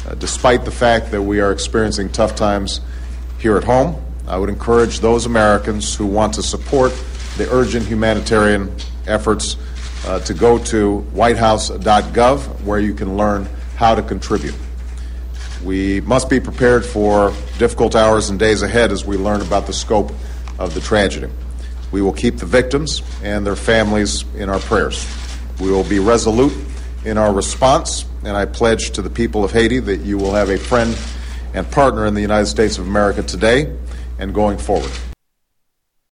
Despite the fact that we are experiencing tough times here at home, I would encourage those Americans who want to support the urgent humanitarian efforts to go to whitehouse.gov, where you can learn how to contribute. We must be prepared for difficult hours and days ahead as we learn about the scope of the tragedy. We will keep the victims and their families in our prayers. We will be resolute in our response, and I pledge to the people of Haiti that you will have a friend and partner in the United States of America today and going forward.